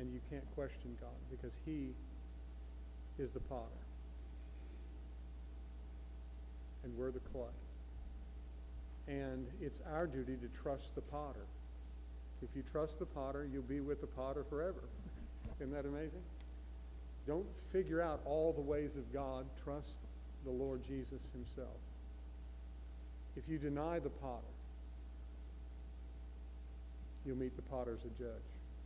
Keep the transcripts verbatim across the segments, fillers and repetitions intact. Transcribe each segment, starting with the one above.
and you can't question God because he is the potter. And we're the clay. And it's our duty to trust the potter. If you trust the potter, you'll be with the potter forever. Isn't that amazing? Don't figure out all the ways of God. Trust the Lord Jesus himself. If you deny the potter, you'll meet the potter as a judge.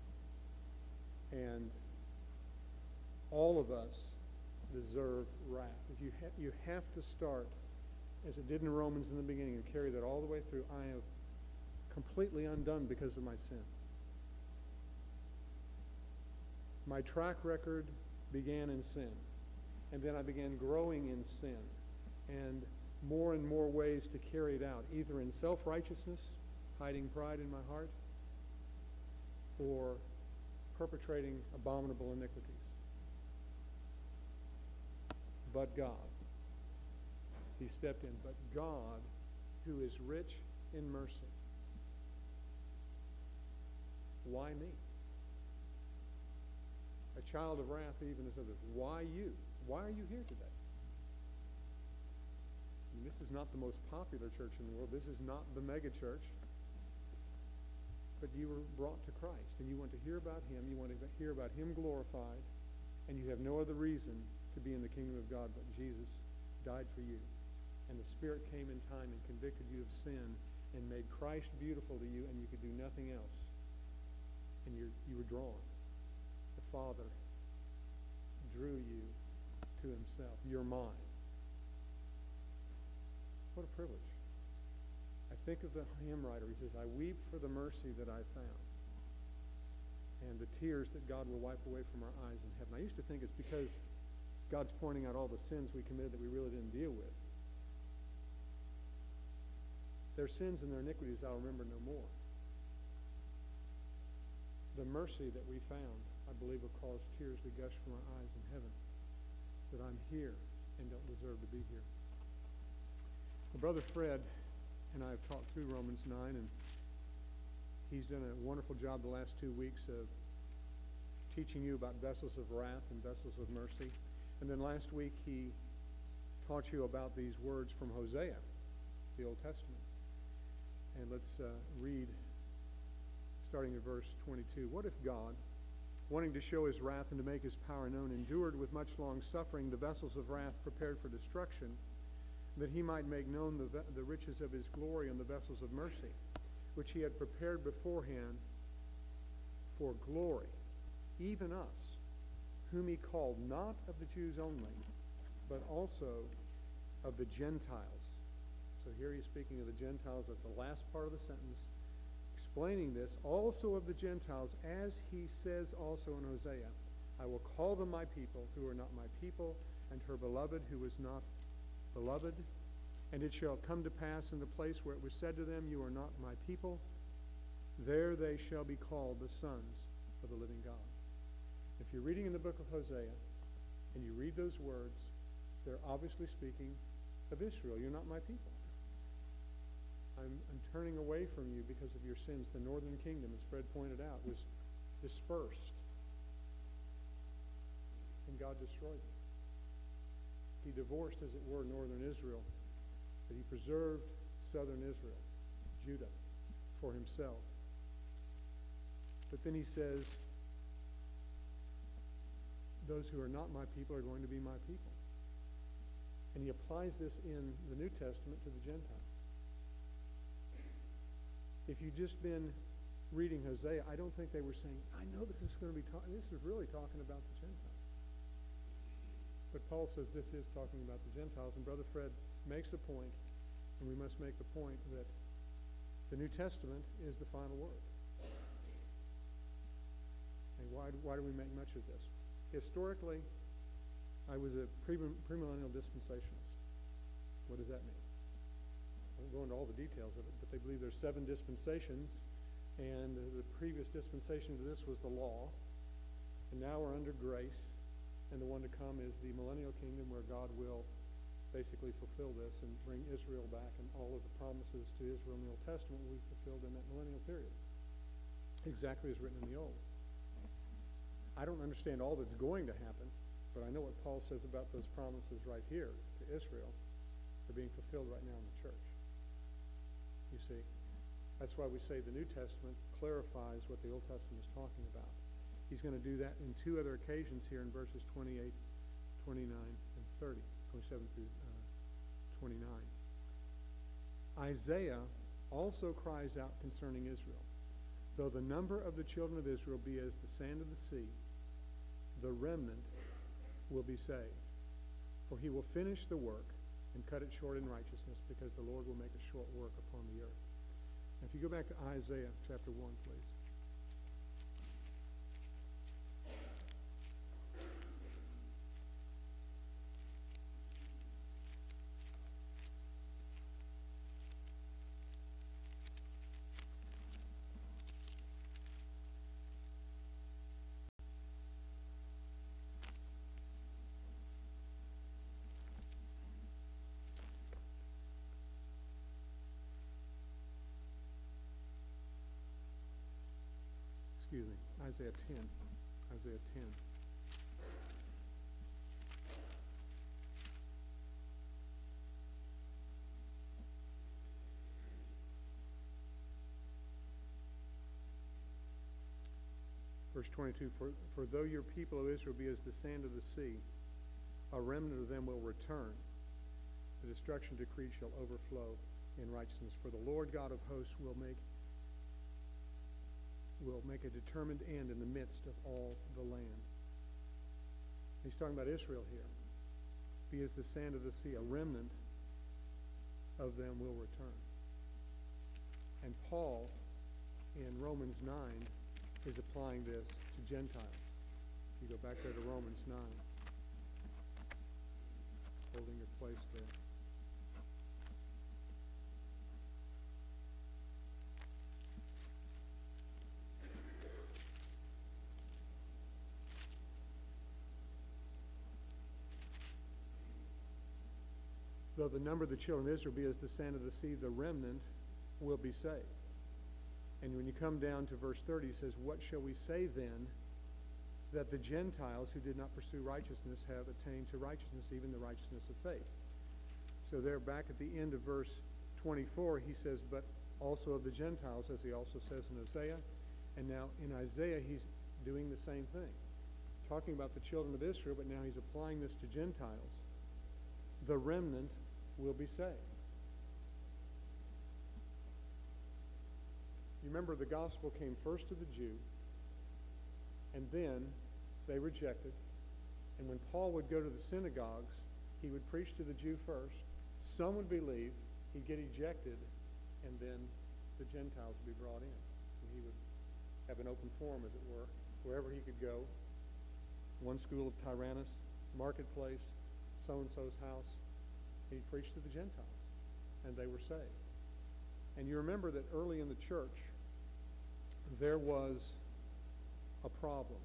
And all of us deserve wrath. If you ha- you have to start, as it did in Romans in the beginning, and carry that all the way through. I am completely undone because of my sin. My track record began in sin, and then I began growing in sin, and more and more ways to carry it out, either in self-righteousness, hiding pride in my heart, or perpetrating abominable iniquities. But God, he stepped in. But God, who is rich in mercy. Why me? A child of wrath even as others. Why you? Why are you here today? And this is not the most popular church in the world. This is not the mega church. But you were brought to Christ, and you want to hear about him. You want to hear about him glorified, and you have no other reason to be in the kingdom of God but Jesus died for you. And the Spirit came in time and convicted you of sin and made Christ beautiful to you, and you could do nothing else. And you're, you were drawn. The Father drew you to himself. You're mine. What a privilege. I think of the hymn writer. He says, I weep for the mercy that I found and the tears that God will wipe away from our eyes in heaven. I used to think it's because God's pointing out all the sins we committed that we really didn't deal with. Their sins and their iniquities I'll remember no more. The mercy that we found, I believe, will cause tears to gush from our eyes in heaven, that I'm here and don't deserve to be here. Well, Brother Fred and I have talked through Romans nine, and he's done a wonderful job the last two weeks of teaching you about vessels of wrath and vessels of mercy. And then last week he taught you about these words from Hosea, the Old Testament. And let's uh, read, starting in verse twenty-two. What if God, wanting to show his wrath and to make his power known, endured with much long suffering the vessels of wrath prepared for destruction, that he might make known the, the riches of his glory in the vessels of mercy, which he had prepared beforehand for glory, even us, whom he called not of the Jews only, but also of the Gentiles. So here he's speaking of the Gentiles. That's the last part of the sentence, explaining this. Also of the Gentiles, as he says also in Hosea, I will call them my people, who are not my people, and her beloved, who was not beloved. And it shall come to pass in the place where it was said to them, you are not my people, there they shall be called the sons of the living God. If you're reading in the book of Hosea, and you read those words, they're obviously speaking of Israel. You're not my people. I'm, I'm turning away from you because of your sins. The northern kingdom, as Fred pointed out, was dispersed. And God destroyed them. He divorced, as it were, northern Israel, but he preserved southern Israel, Judah, for himself. But then he says, those who are not my people are going to be my people. And he applies this in the New Testament to the Gentiles. If you've just been reading Hosea, I don't think they were saying, I know this is going to be talking, this is really talking about the Gentiles. But Paul says this is talking about the Gentiles, and Brother Fred makes the point, and we must make the point that the New Testament is the final word. And why, why do we make much of this? Historically, I was a pre- premillennial dispensationalist. What does that mean? I won't go into all the details of it, but they believe there's seven dispensations, and the previous dispensation to this was the law, and now we're under grace. And the one to come is the millennial kingdom, where God will basically fulfill this and bring Israel back, and all of the promises to Israel in the Old Testament will be fulfilled in that millennial period, exactly as written in the Old. I don't understand all that's going to happen, but I know what Paul says about those promises right here to Israel. They're being fulfilled right now in the church. You see? That's why we say the New Testament clarifies what the Old Testament is talking about. He's going to do that in two other occasions here in verses twenty-eight, twenty-nine, and thirty, twenty-seven through uh, twenty-nine. Isaiah also cries out concerning Israel. Though the number of the children of Israel be as the sand of the sea, the remnant will be saved. For he will finish the work and cut it short in righteousness, because the Lord will make a short work upon the earth. Now, if you go back to Isaiah chapter one, please. Excuse me, Isaiah ten. Isaiah ten. Verse twenty-two, for, for though your people, O Israel, be as the sand of the sea, a remnant of them will return. The destruction decreed shall overflow in righteousness. For the Lord God of hosts will make will make a determined end in the midst of all the land. He's talking about Israel here. Be as the sand of the sea, a remnant of them will return. And Paul, in Romans nine, is applying this to Gentiles. If you go back there to Romans nine, holding your place there. Though the number of the children of Israel be as the sand of the sea, the remnant will be saved. And when you come down to verse thirty, he says, what shall we say then, that the Gentiles who did not pursue righteousness have attained to righteousness, even the righteousness of faith? So there, back at the end of verse twenty-four, he says, but also of the Gentiles, as he also says in Hosea. And now in Isaiah, he's doing the same thing. Talking about the children of Israel, but now he's applying this to Gentiles. The remnant will be saved. You remember the gospel came first to the Jew, and then they rejected. And when Paul would go to the synagogues, he would preach to the Jew first. Some would believe, he'd get ejected, and then the Gentiles would be brought in. And he would have an open forum, as it were, wherever he could go. One school of Tyrannus, marketplace, so-and-so's house. He preached to the Gentiles, and they were saved. And you remember that early in the church, there was a problem.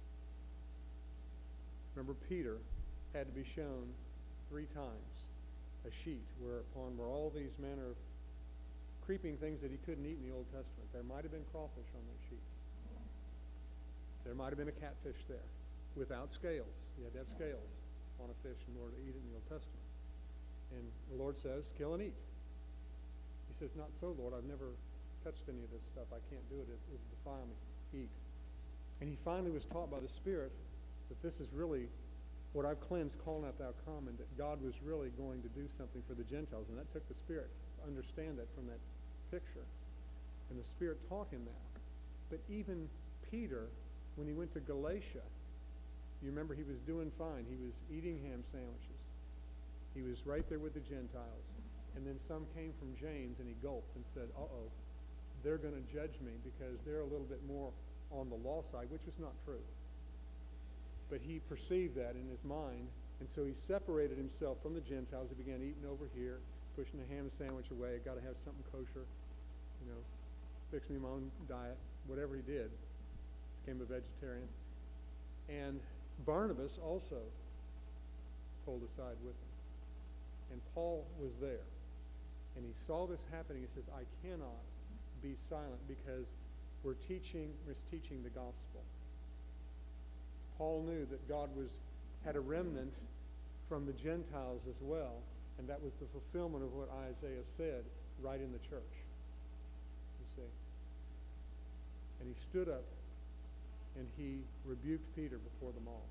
Remember, Peter had to be shown three times a sheet whereupon were all these manner of creeping things that he couldn't eat in the Old Testament. There might have been crawfish on that sheet. There might have been a catfish there without scales. You had to have scales on a fish in order to eat it in the Old Testament. And the Lord says, kill and eat. He says, not so, Lord. I've never touched any of this stuff. I can't do it. It will defile me. Eat. And he finally was taught by the Spirit that this is really what I've cleansed, call not thou come, and that God was really going to do something for the Gentiles. And that took the Spirit to understand that from that picture. And the Spirit taught him that. But even Peter, when he went to Galatia, you remember he was doing fine. He was eating ham sandwiches. He was right there with the Gentiles. And then some came from James, and he gulped and said, uh-oh, they're going to judge me because they're a little bit more on the law side, which was not true. But he perceived that in his mind, and so he separated himself from the Gentiles. He began eating over here, pushing the ham sandwich away. Got to have something kosher, you know, fix me my own diet, whatever he did. Became a vegetarian. And Barnabas also pulled aside with him. And Paul was there. And he saw this happening. He says, I cannot be silent because we're teaching, we're teaching the gospel. Paul knew that God was had a remnant from the Gentiles as well, and that was the fulfillment of what Isaiah said right in the church. You see. And he stood up and he rebuked Peter before them all.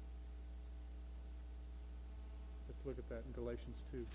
Let's look at that in Galatians two.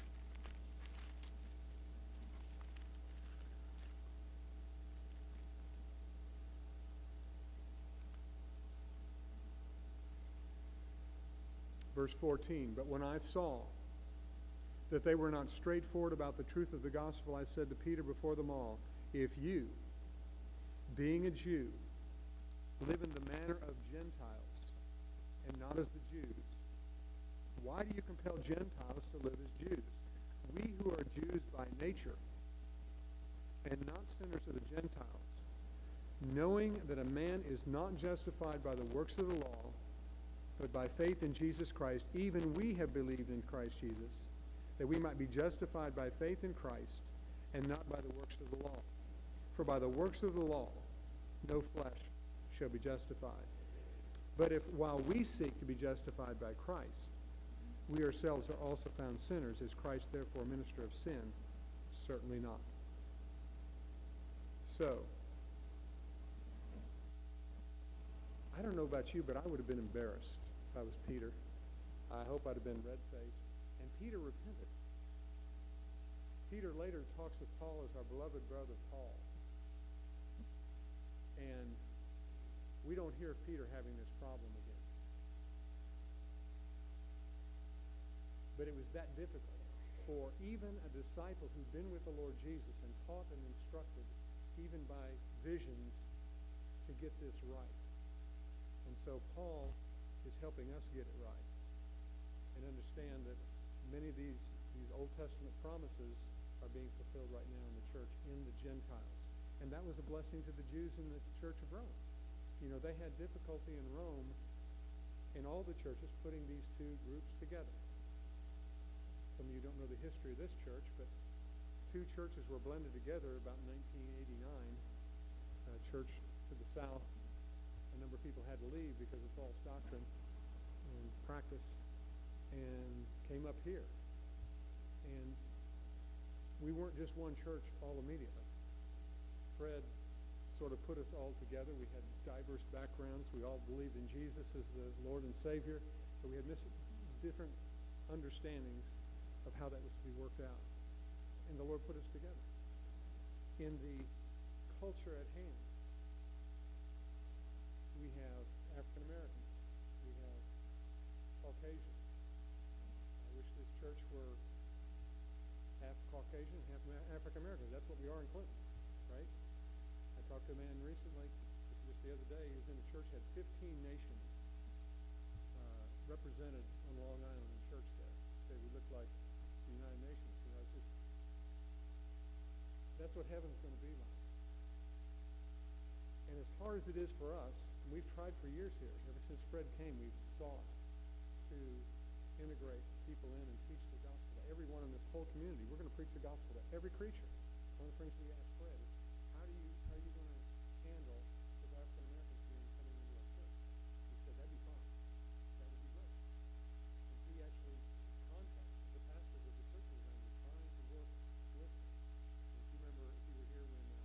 Verse fourteen, but when I saw that they were not straightforward about the truth of the gospel, I said to Peter before them all, if you, being a Jew, live in the manner of Gentiles and not as the Jews, why do you compel Gentiles to live as Jews? We who are Jews by nature and not sinners of the Gentiles, knowing that a man is not justified by the works of the law, but by faith in Jesus Christ, even we have believed in Christ Jesus, that we might be justified by faith in Christ and not by the works of the law. For by the works of the law no flesh shall be justified. But if while we seek to be justified by Christ, we ourselves are also found sinners, is Christ therefore minister of sin? Certainly not. So, I don't know about you, but I would have been embarrassed if I was Peter. I hope I'd have been red-faced. And Peter repented. Peter later talks of Paul as our beloved brother Paul. And we don't hear of Peter having this problem again. But it was that difficult for even a disciple who'd been with the Lord Jesus and taught and instructed, even by visions, to get this right. And so Paul is helping us get it right and understand that many of these, these Old Testament promises are being fulfilled right now in the church, in the Gentiles. And that was a blessing to the Jews in the Church of Rome. You know, they had difficulty in Rome, in all the churches, putting these two groups together. Some of you don't know the history of this church, but two churches were blended together about nineteen eighty-nine. A church to the south, a number of people had to leave because of false doctrine and practice, and came up here. And we weren't just one church all immediately. Fred sort of put us all together. We had diverse backgrounds. We all believed in Jesus as the Lord and Savior, but we had mis- different understandings of how that was to be worked out. And the Lord put us together. In the culture at hand, we have African Americans. We have Caucasians. I wish this church were half Caucasian, half African American. That's what we are in Clinton, right? I talked to a man recently, just the other day, he was in a church, had fifteen nations uh, represented on Long Island in church there. Say we look like the United Nations. You know, it's just, that's what heaven's going to be like. And as hard as it is for us, and we've tried for years here, ever since Fred came, we've sought to integrate people in and teach the gospel to everyone in this whole community. We're going to preach the gospel to every creature. One of the things we asked Fred is, how do you how are you going to handle the African American community coming into our church? He said, that'd be fine. That would be great. And he actually contacted the pastors of the churches around here trying to work with them. If you remember, if you were here when uh,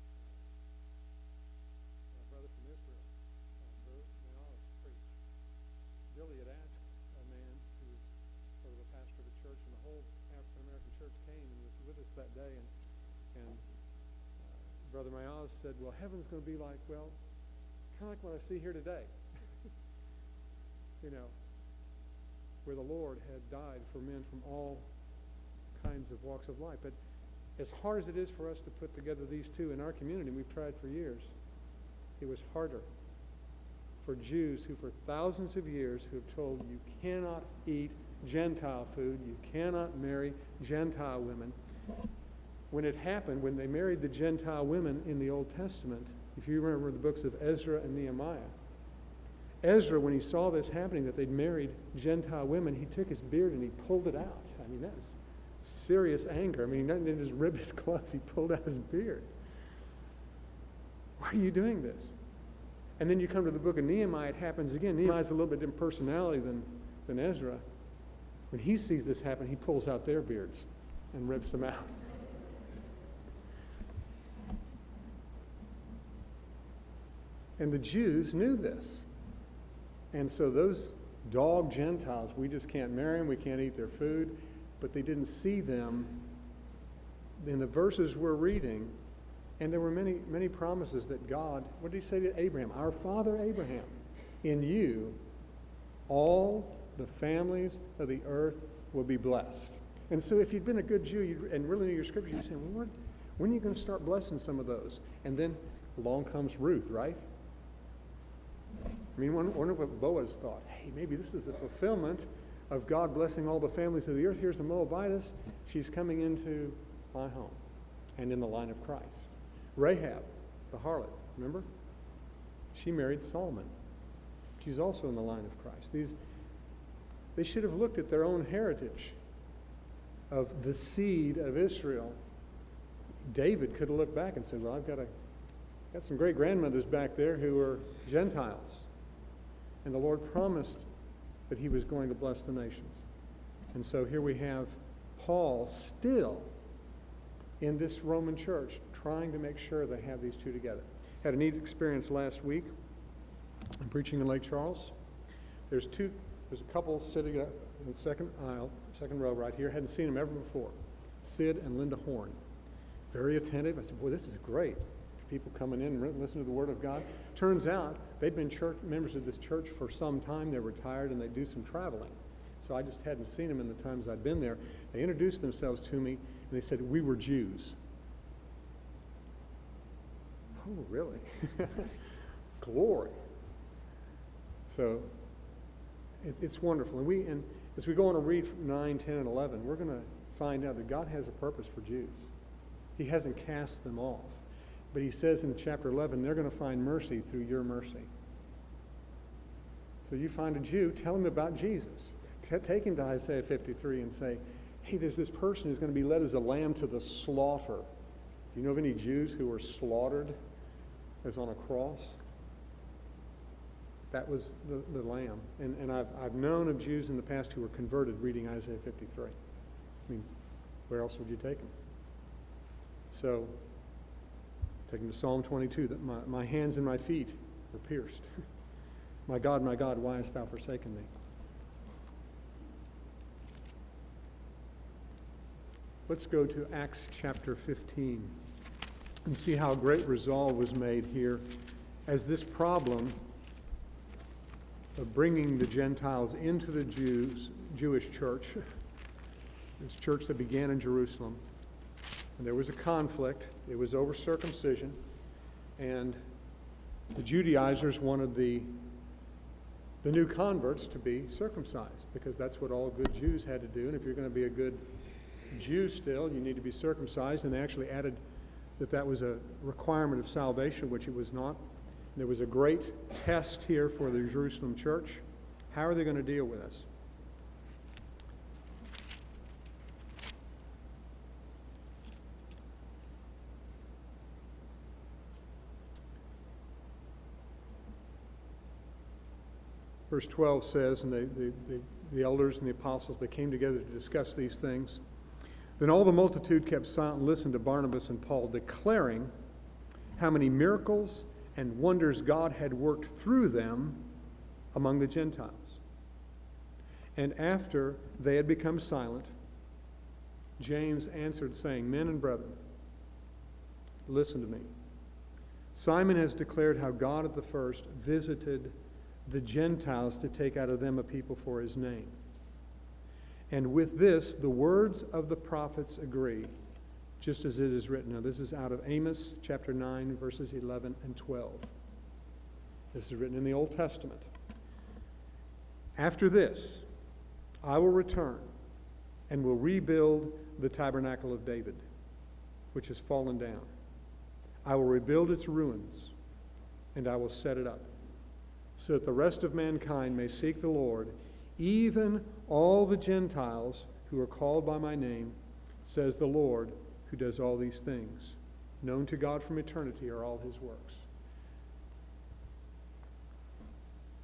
uh, a brother from Israel, uh, Brother Mayalis, preached, Billy had asked a man who was sort of a pastor of a church, and the whole African American church came and was with us that day. And, and uh, Brother Mayalis said, well, heaven's going to be like, well, kind of like what I see here today. You know, where the Lord had died for men from all kinds of walks of life. But as hard as it is for us to put together these two in our community, we've tried for years, it was harder for Jews who for thousands of years who have told you cannot eat Gentile food, you cannot marry Gentile women. When it happened, when they married the Gentile women in the Old Testament, if you remember the books of Ezra and Nehemiah, Ezra, when he saw this happening, that they'd married Gentile women, he took his beard and he pulled it out. I mean, that was serious anger. I mean, he didn't just rip his clothes, he pulled out his beard. Why are you doing this? And then you come to the book of Nehemiah, it happens again. Nehemiah's a little bit different personality than, than Ezra. When he sees this happen, he pulls out their beards and rips them out. And the Jews knew this. And so those dog Gentiles, we just can't marry them, we can't eat their food, but they didn't see them in the verses we're reading. And there were many, many promises that God, what did he say to Abraham? Our father Abraham, in you, all the families of the earth will be blessed. And so if you'd been a good Jew you'd, and really knew your scripture, you'd say, well, Lord, when are you going to start blessing some of those? And then along comes Ruth, right? I mean, wonder, wonder what Boaz thought. Hey, maybe this is the fulfillment of God blessing all the families of the earth. Here's a Moabitess. She's coming into my home and in the line of Christ. Rahab, the harlot, remember? She married Solomon. She's also in the line of Christ. These, they should have looked at their own heritage of the seed of Israel. David could have looked back and said, well, I've got, a, got some great-grandmothers back there who are Gentiles. And the Lord promised that he was going to bless the nations. And so here we have Paul still in this Roman church trying to make sure they have these two together. Had a neat experience last week. I'm preaching in Lake Charles. There's two, there's a couple sitting up in the second aisle, second row right here. Hadn't seen them ever before. Sid and Linda Horn. Very attentive. I said, boy, this is great. People coming in and listen to the Word of God. Turns out they'd been church members of this church for some time. They're retired and they do some traveling. So I just hadn't seen them in the times I'd been there. They introduced themselves to me and they said, we were Jews. Oh, really? Glory. So it, it's wonderful. And we, and as we go on to read nine, ten, and eleven, we're going to find out that God has a purpose for Jews. He hasn't cast them off. But he says in chapter eleven, they're going to find mercy through your mercy. So you find a Jew, tell him about Jesus. Take him to Isaiah fifty-three and say, hey, there's this person who's going to be led as a lamb to the slaughter. Do you know of any Jews who were slaughtered as on a cross? That was the, the lamb. And, and I've, I've known of Jews in the past who were converted reading Isaiah fifty-three. I mean, where else would you take them? So, take them to Psalm twenty-two, that my, my hands and my feet were pierced. My God, my God, why hast thou forsaken me? Let's go to Acts chapter fifteen and see how great resolve was made here as this problem of bringing the Gentiles into the Jews, Jewish church, this church that began in Jerusalem. And there was a conflict. It was over circumcision. And the Judaizers wanted the, the new converts to be circumcised because that's what all good Jews had to do. And if you're going to be a good Jew still, you need to be circumcised. And they actually added that that was a requirement of salvation, which it was not. There was a great test here for the Jerusalem church. How are they going to deal with us? Verse twelve says, and they, the, the, the elders and the apostles, they came together to discuss these things. Then all the multitude kept silent and listened to Barnabas and Paul, declaring how many miracles and wonders God had worked through them among the Gentiles. And after they had become silent, James answered, saying, Men and brethren, listen to me. Simon has declared how God at the first visited the Gentiles to take out of them a people for his name. And with this, the words of the prophets agree, just as it is written. Now, this is out of Amos chapter nine, verses eleven and twelve. This is written in the Old Testament. After this, I will return and will rebuild the tabernacle of David, which has fallen down. I will rebuild its ruins, and I will set it up, so that the rest of mankind may seek the Lord, even all the Gentiles who are called by my name, says the Lord, who does all these things. Known to God from eternity are all his works.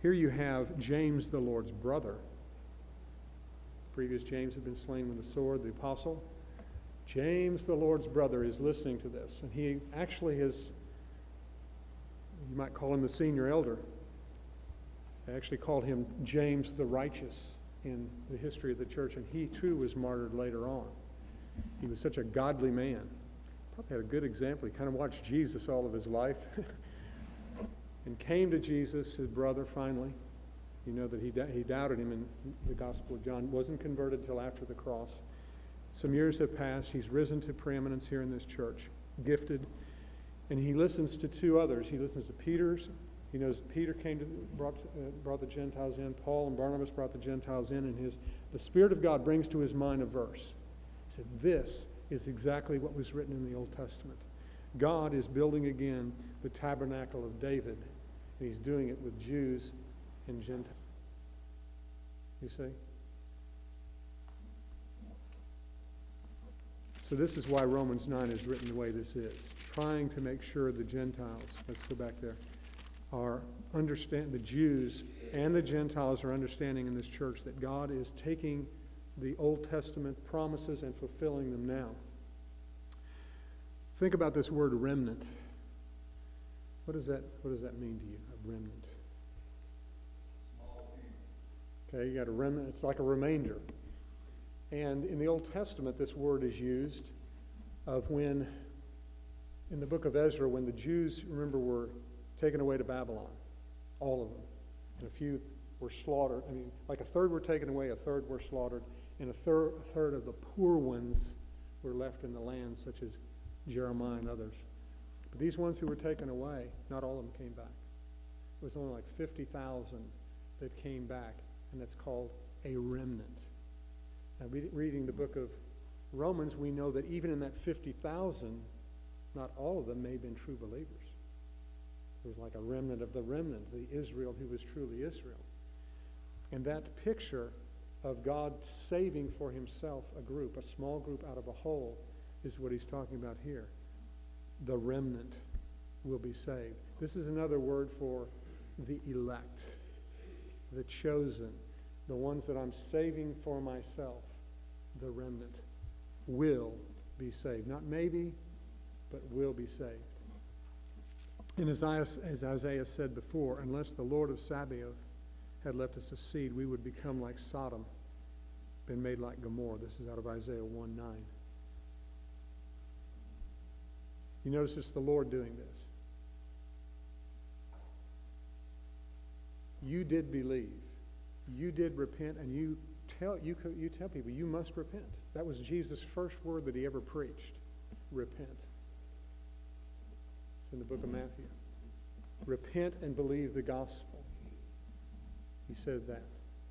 Here you have James, the Lord's brother. Previous James had been slain with the sword, the apostle. James, the Lord's brother, is listening to this. And he actually is, you might call him the senior elder. They actually called him James the Righteous in the history of the church. And he too was martyred later on. He was such a godly man. Probably had a good example. He kind of watched Jesus all of his life. And came to Jesus, his brother, finally. You know that he, he doubted him in the Gospel of John. Wasn't converted until after the cross. Some years have passed. He's risen to preeminence here in this church. Gifted. And he listens to two others. He listens to Peter's. He knows Peter came to brought, uh, brought the Gentiles in. Paul and Barnabas brought the Gentiles in. And his, the Spirit of God brings to his mind a verse. He said, this is exactly what was written in the Old Testament. God is building again the tabernacle of David. And he's doing it with Jews and Gentiles. You see? So this is why Romans nine is written the way this is. Trying to make sure the Gentiles, let's go back there, are understand the Jews and the Gentiles are understanding in this church that God is taking the Old Testament promises and fulfilling them now. Think about this word remnant. What does that what does that mean to you, a remnant? Okay, you got a remnant, it's like a remainder. And in the Old Testament, this word is used of when, in the book of Ezra, when the Jews, remember, were taken away to Babylon, all of them. And a few were slaughtered. I mean, like a third were taken away, a third were slaughtered, and a third, a third of the poor ones were left in the land, such as Jeremiah and others. But these ones who were taken away, not all of them came back. It was only like fifty thousand that came back, and that's called a remnant. Now, reading the book of Romans, we know that even in that fifty thousand, not all of them may have been true believers. It was like a remnant of the remnant, the Israel who was truly Israel. And that picture of God saving for himself a group, a small group out of a whole, is what he's talking about here. The remnant will be saved. This is another word for the elect, the chosen, the ones that I'm saving for myself. The remnant will be saved. Not maybe, but will be saved. And as Isaiah, as Isaiah said before, unless the Lord of Sabaoth had left us a seed, we would become like Sodom, been made like Gomorrah. This is out of Isaiah one nine. You notice it's the Lord doing this. You did believe. You did repent, and you tell you you tell people you must repent. That was Jesus' first word that he ever preached. Repent. It's in the book of Matthew. Repent and believe the gospel. He said that.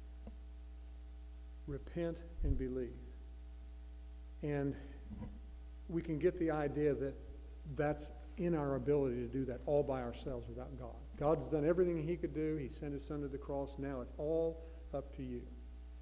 Repent and believe. And we can get the idea that that's in our ability to do that all by ourselves without God. God's done everything he could do. He sent his son to the cross. Now it's all up to you.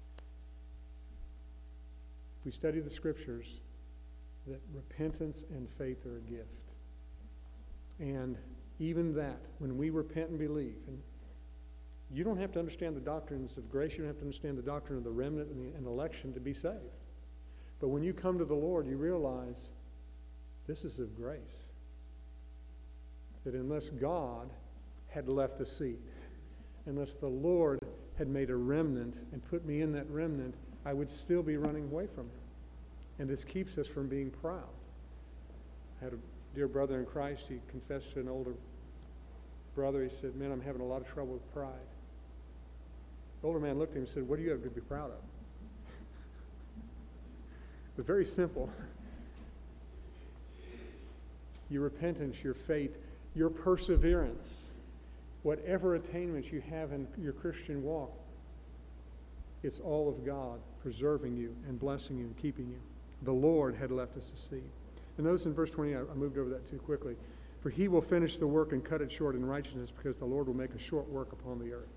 If we study the scriptures, that repentance and faith are a gift. And even that, when we repent and believe, and you don't have to understand the doctrines of grace, you don't have to understand the doctrine of the remnant and, the, and election to be saved. But when you come to the Lord, you realize this is of grace. That unless God had left a seed, unless the Lord had made a remnant and put me in that remnant, I would still be running away from him. And this keeps us from being proud. I had a dear brother in Christ. He confessed to an older brother. He said, man, I'm having a lot of trouble with pride. The older man looked at him and said, what do you have to be proud of? It's very simple. Your repentance, your faith, your perseverance, whatever attainments you have in your Christian walk, it's all of God preserving you and blessing you and keeping you. The Lord had left us a seed. And notice in verse twenty, I moved over that too quickly. For he will finish the work and cut it short in righteousness, because the Lord will make a short work upon the earth.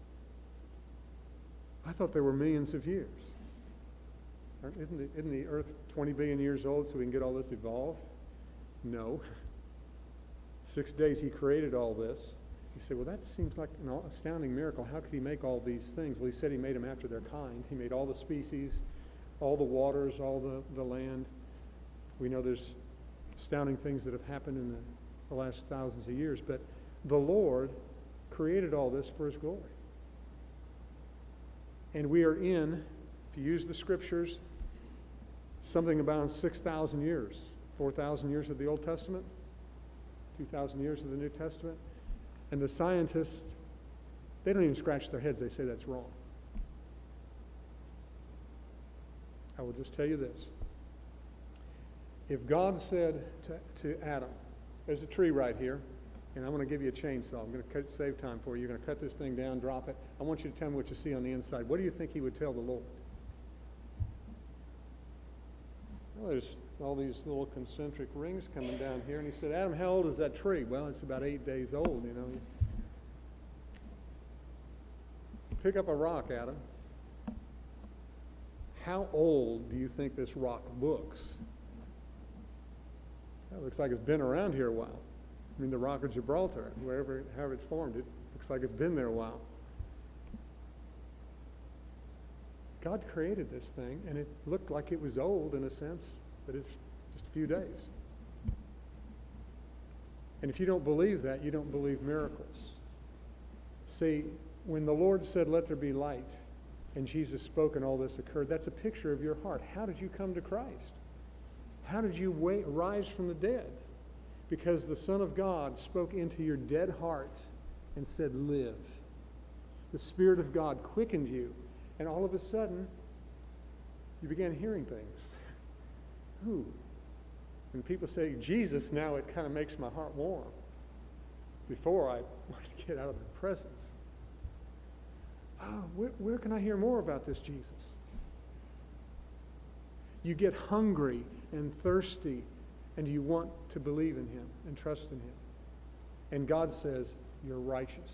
I thought there were millions of years. Isn't the, isn't the earth twenty billion years old so we can get all this evolved? No. Six days he created all this. You say, well, that seems like an astounding miracle. How could he make all these things? Well, he said he made them after their kind. He made all the species, all the waters, all the, the land. We know there's astounding things that have happened in the, the last thousands of years, but the Lord created all this for his glory. And we are in, if you use the scriptures, something about six thousand years, four thousand years of the Old Testament, two thousand years of the New Testament. And the scientists, they don't even scratch their heads. They say that's wrong. I will just tell you this. If God said to, to Adam, there's a tree right here, and I'm going to give you a chainsaw. I'm going to cut, save time for you. You're going to cut this thing down, drop it. I want you to tell me what you see on the inside. What do you think he would tell the Lord? Well, there's all these little concentric rings coming down here. And he said, Adam, how old is that tree? Well, it's about eight days old, you know. Pick up a rock, Adam. How old do you think this rock looks? It looks like it's been around here a while. I mean, the Rock of Gibraltar, wherever, however it's formed, it looks like it's been there a while. God created this thing, and it looked like it was old in a sense, but it's just a few days. And if you don't believe that, you don't believe miracles. See, when the Lord said, let there be light, and Jesus spoke and all this occurred, that's a picture of your heart. How did you come to Christ? How did you wait, rise from the dead? Because the Son of God spoke into your dead heart and said, live. The Spirit of God quickened you. And all of a sudden, you began hearing things. Ooh. When people say Jesus, now it kind of makes my heart warm. Before, I wanted to get out of the presence. Oh, where, where can I hear more about this Jesus? You get hungry and thirsty, and you want to believe in him and trust in him. And God says, you're righteous.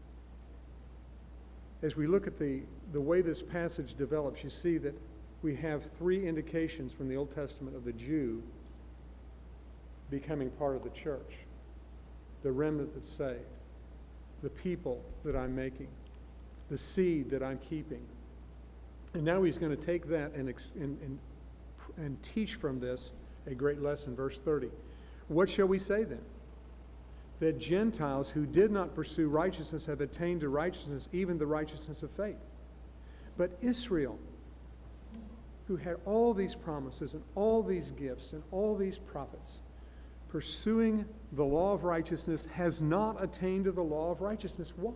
As we look at the, the way this passage develops, you see that we have three indications from the Old Testament of the Jew becoming part of the church. The remnant that's saved, the people that I'm making, the seed that I'm keeping. And now he's going to take that and, and, and, and teach from this a great lesson. Verse thirty. What shall we say then? That Gentiles who did not pursue righteousness have attained to righteousness, even the righteousness of faith. But Israel, who had all these promises and all these gifts and all these prophets, pursuing the law of righteousness, has not attained to the law of righteousness. Why?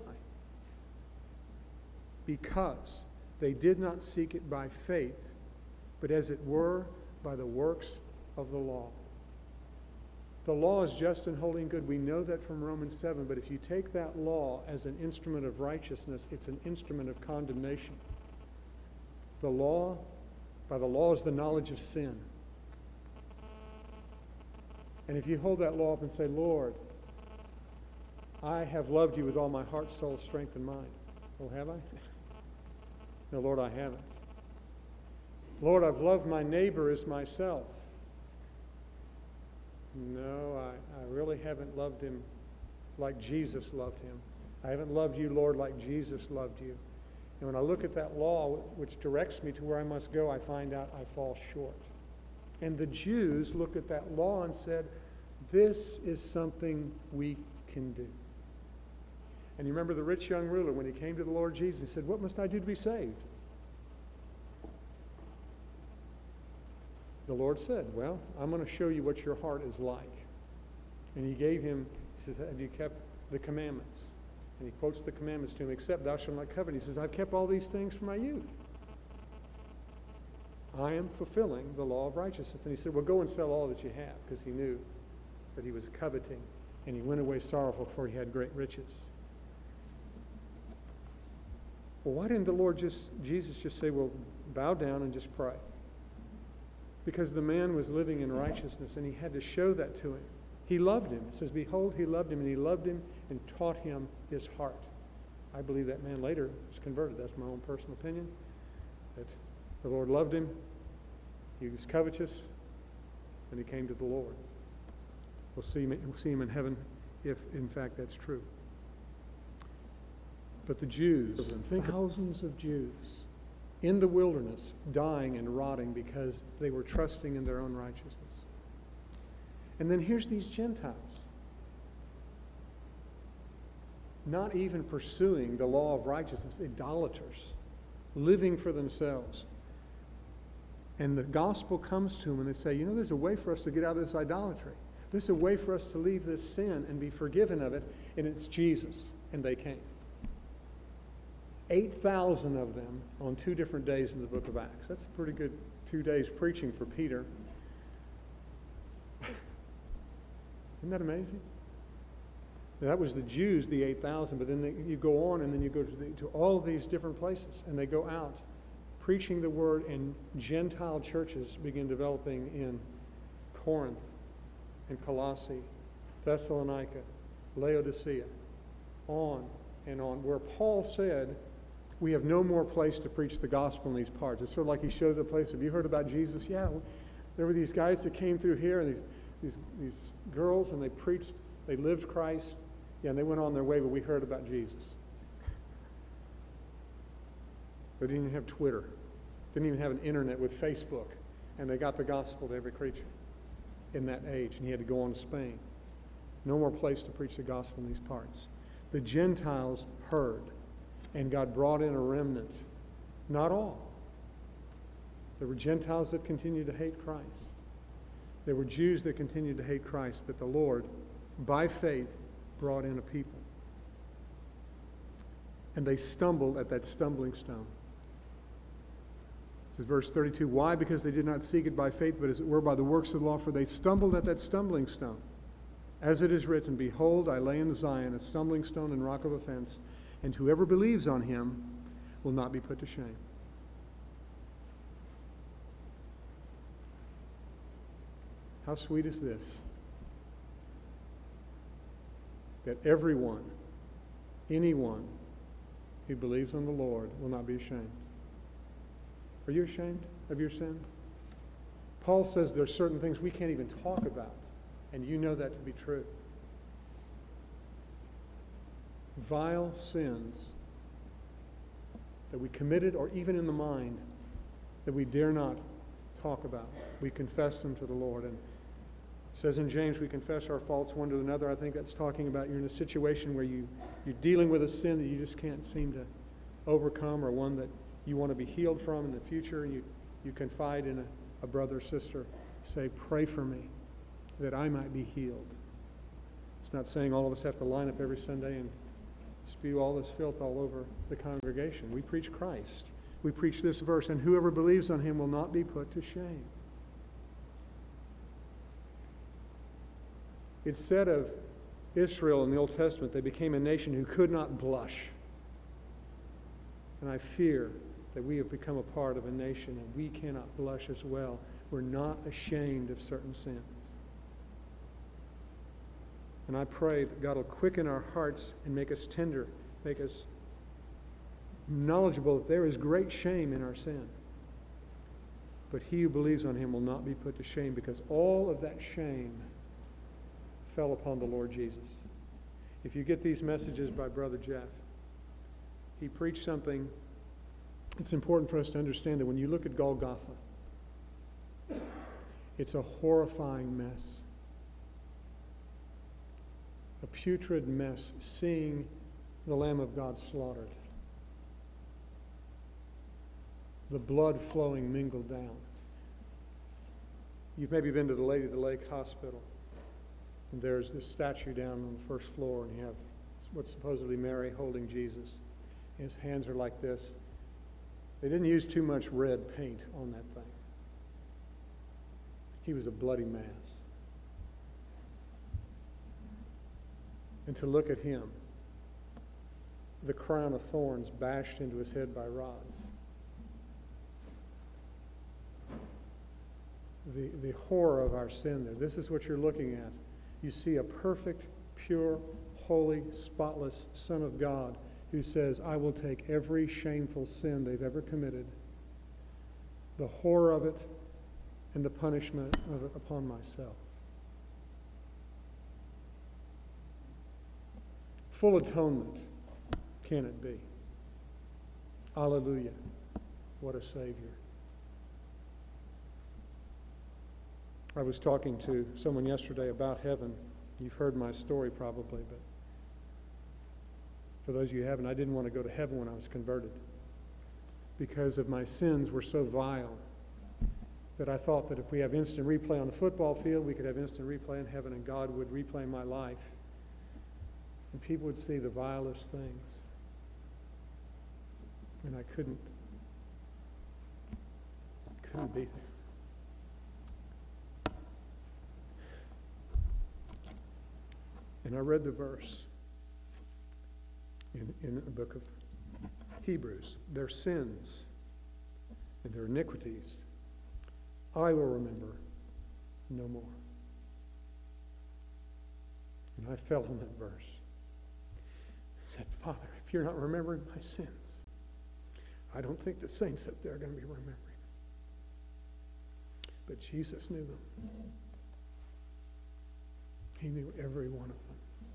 Because they did not seek it by faith, but as it were by the works of the law. The law is just and holy and good. We know that from Romans seven, but if you take that law as an instrument of righteousness, it's an instrument of condemnation. The law, by the law is the knowledge of sin. And if you hold that law up and say, Lord, I have loved you with all my heart, soul, strength, and mind. Oh, have I? No, Lord, I haven't. Lord, I've loved my neighbor as myself. No, I, I really haven't loved him like Jesus loved him. I haven't loved you, Lord, like Jesus loved you. And when I look at that law, which directs me to where I must go, I find out I fall short. And the Jews looked at that law and said, this is something we can do. And you remember the rich young ruler, when he came to the Lord Jesus, he said, what must I do to be saved? The Lord said, well, I'm going to show you what your heart is like. And he gave him, he says, have you kept the commandments? And he quotes the commandments to him, except thou shalt not covet. He says, I've kept all these things from my youth. I am fulfilling the law of righteousness. And he said, well, go and sell all that you have, because he knew that he was coveting. And he went away sorrowful, for he had great riches. Well, why didn't the Lord just, Jesus just say, well, bow down and just pray? Because the man was living in righteousness, and he had to show that to him. He loved him. It says, behold, he loved him, and he loved him and taught him his heart. I believe that man later was converted. That's my own personal opinion. That the Lord loved him, he was covetous, and he came to the Lord. We'll see him, we'll see him in heaven if, in fact, that's true. But the Jews, thousands of Jews, in the wilderness, dying and rotting because they were trusting in their own righteousness. And then here's these Gentiles, not even pursuing the law of righteousness, idolaters, living for themselves. And the gospel comes to them and they say, you know, there's a way for us to get out of this idolatry. There's a way for us to leave this sin and be forgiven of it, and it's Jesus. And they came. eight thousand of them on two different days in the book of Acts. That's a pretty good two days preaching for Peter. Isn't that amazing? That was the Jews, the eight thousand, but then they, you go on and then you go to, the, to all of these different places, and they go out preaching the word, and Gentile churches begin developing in Corinth and Colossae, Thessalonica, Laodicea, on and on, where Paul said, we have no more place to preach the gospel in these parts. It's sort of like he showed the place. Have you heard about Jesus? Yeah, there were these guys that came through here, and these, these, these girls, and they preached, they lived Christ. Yeah, and they went on their way, but we heard about Jesus. They didn't even have Twitter. Didn't even have an internet with Facebook. And they got the gospel to every creature in that age. And he had to go on to Spain. No more place to preach the gospel in these parts. The Gentiles heard, and God brought in a remnant. Not all. There were Gentiles that continued to hate Christ. There were Jews that continued to hate Christ, but the Lord, by faith, brought in a people. And they stumbled at that stumbling stone. This is verse thirty-two. Why? Because they did not seek it by faith, but as it were by the works of the law, for they stumbled at that stumbling stone. As it is written, behold, I lay in Zion a stumbling stone and rock of offense, and whoever believes on him will not be put to shame. How sweet is this? That everyone, anyone who believes on the Lord will not be ashamed. Are you ashamed of your sin? Paul says there are certain things we can't even talk about, and you know that to be true. Vile sins that we committed, or even in the mind, that we dare not talk about. We confess them to the Lord. And it says in James, we confess our faults one to another. I think that's talking about you're in a situation where you, you're dealing with a sin that you just can't seem to overcome, or one that you want to be healed from in the future, and you, you confide in a, a brother or sister. Say, pray for me that I might be healed. It's not saying all of us have to line up every Sunday and spew all this filth all over the congregation. We preach Christ. We preach this verse, and whoever believes on him will not be put to shame. It's said of Israel in the Old Testament, they became a nation who could not blush. And I fear that we have become a part of a nation and we cannot blush as well. We're not ashamed of certain sins. And I pray that God will quicken our hearts and make us tender, make us knowledgeable that there is great shame in our sin. But he who believes on him will not be put to shame, because all of that shame fell upon the Lord Jesus. If you get these messages by Brother Jeff, he preached something. It's important for us to understand that when you look at Golgotha, it's a horrifying mess. A putrid mess, seeing the Lamb of God slaughtered. The blood flowing mingled down. You've maybe been to the Lady of the Lake Hospital, and there's this statue down on the first floor, and you have what's supposedly Mary holding Jesus. His hands are like this. They didn't use too much red paint on that thing. He was a bloody mass. And to look at him, the crown of thorns bashed into his head by rods. The, the horror of our sin there. This is what you're looking at. You see a perfect, pure, holy, spotless Son of God who says, I will take every shameful sin they've ever committed, the horror of it, and the punishment of it upon myself. Full atonement, can it be? Hallelujah. What a Savior. I was talking to someone yesterday about heaven. You've heard my story probably, but for those of you who haven't, I didn't want to go to heaven when I was converted because of my sins were so vile that I thought that if we have instant replay on the football field, we could have instant replay in heaven, and God would replay my life. And people would see the vilest things. And I couldn't, couldn't be there. And I read the verse in, in the book of Hebrews. Their sins and their iniquities I will remember no more. And I fell on that verse. I said, Father, if you're not remembering my sins, I don't think the saints up there are going to be remembering. But Jesus knew them. He knew every one of them.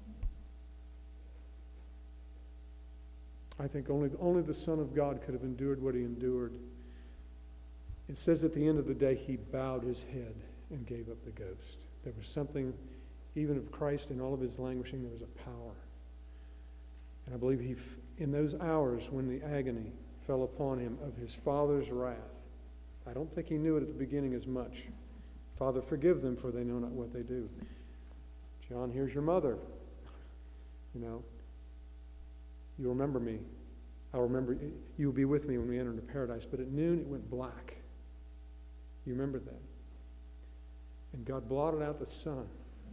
I think only, only the Son of God could have endured what he endured. It says at the end of the day, he bowed his head and gave up the ghost. There was something, even of Christ in all of his languishing, there was a power. And I believe he, in those hours when the agony fell upon him of his Father's wrath, I don't think he knew it at the beginning as much. Father, forgive them, for they know not what they do. John, here's your mother. You know, you remember me. I'll remember, you will be with me when we enter into paradise. But at noon it went black. You remember that? And God blotted out the sun.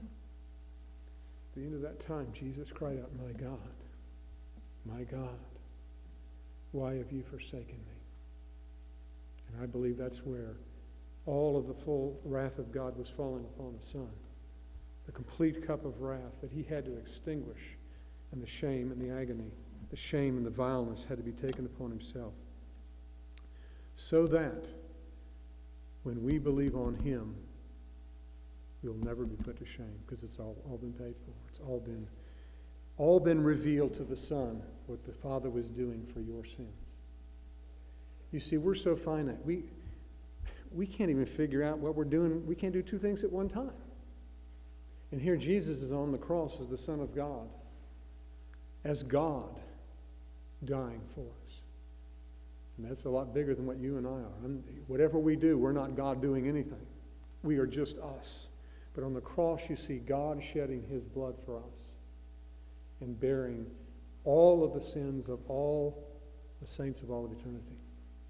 At the end of that time, Jesus cried out, my God, my God, why have you forsaken me? And I believe that's where all of the full wrath of God was falling upon the Son. The complete cup of wrath that he had to extinguish, and the shame and the agony, the shame and the vileness had to be taken upon himself. So that when we believe on him, we'll never be put to shame, because it's all, all been paid for. It's all been, all been revealed to the Son, what the Father was doing for your sins. You see, we're so finite. We, we can't even figure out what we're doing. We can't do two things at one time. And here Jesus is on the cross as the Son of God, as God dying for us. And that's a lot bigger than what you and I are. I'm, whatever we do, we're not God doing anything. We are just us. But on the cross, you see God shedding his blood for us and bearing all of the sins of all the saints of all of eternity.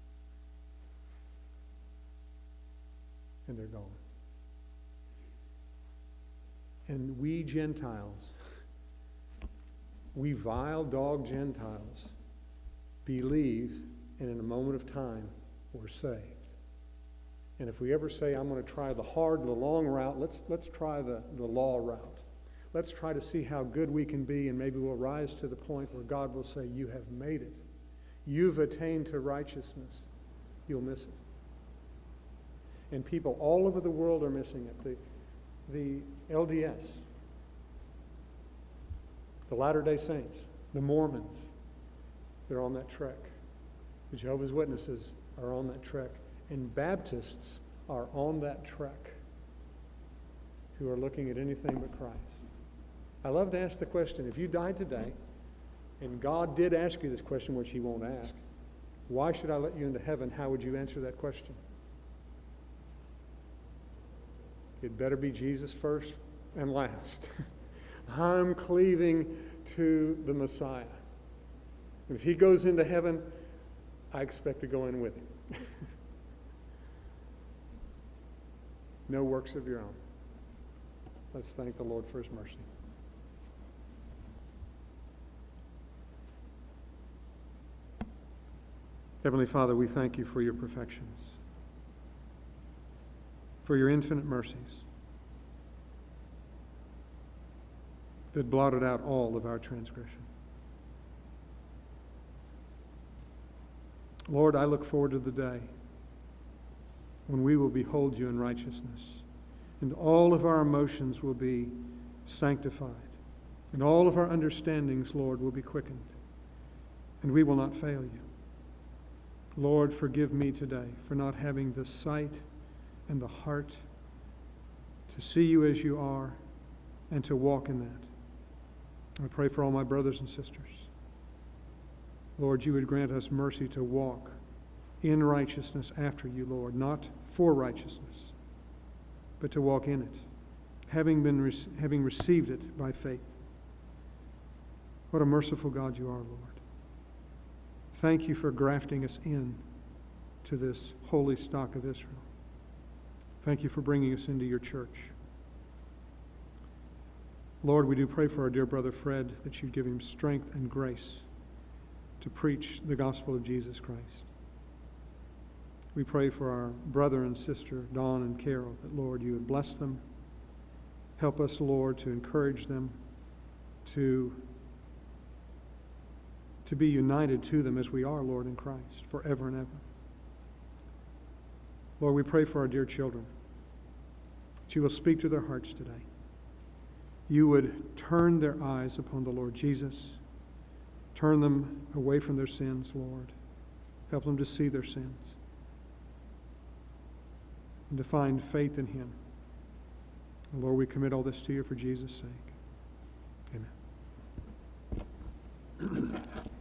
And they're gone. And we Gentiles, we vile dog Gentiles, believe, and in a moment of time, we're saved. And if we ever say, I'm going to try the hard, the long route, let's, let's try the, the law route. Let's try to see how good we can be, and maybe we'll rise to the point where God will say, you have made it. You've attained to righteousness. You'll miss it. And people all over the world are missing it. The, the L D S, the Latter-day Saints, the Mormons, they're on that trek. The Jehovah's Witnesses are on that trek. And Baptists are on that trek who are looking at anything but Christ. I love to ask the question, if you died today, and God did ask you this question, which he won't ask, why should I let you into heaven? How would you answer that question? It better be Jesus first and last. I'm cleaving to the Messiah. And if he goes into heaven, I expect to go in with him. No works of your own. Let's thank the Lord for his mercy. Heavenly Father, we thank you for your perfections, for your infinite mercies that blotted out all of our transgression. Lord, I look forward to the day when we will behold you in righteousness, and all of our emotions will be sanctified, and all of our understandings, Lord, will be quickened, and we will not fail you. Lord, forgive me today for not having the sight and the heart to see you as you are and to walk in that. I pray for all my brothers and sisters. Lord, you would grant us mercy to walk in righteousness after you, Lord, not for righteousness, but to walk in it, having been re- having received it by faith. What a merciful God you are, Lord. Thank you for grafting us in to this holy stock of Israel. Thank you for bringing us into your church. Lord, we do pray for our dear brother Fred, that you'd give him strength and grace to preach the gospel of Jesus Christ. We pray for our brother and sister, Dawn and Carol, that, Lord, you would bless them. Help us, Lord, to encourage them, to, to be united to them as we are, Lord, in Christ, forever and ever. Lord, we pray for our dear children, that you will speak to their hearts today. You would turn their eyes upon the Lord Jesus, turn them away from their sins, Lord. Help them to see their sins and to find faith in him. And Lord, we commit all this to you for Jesus' sake. Amen.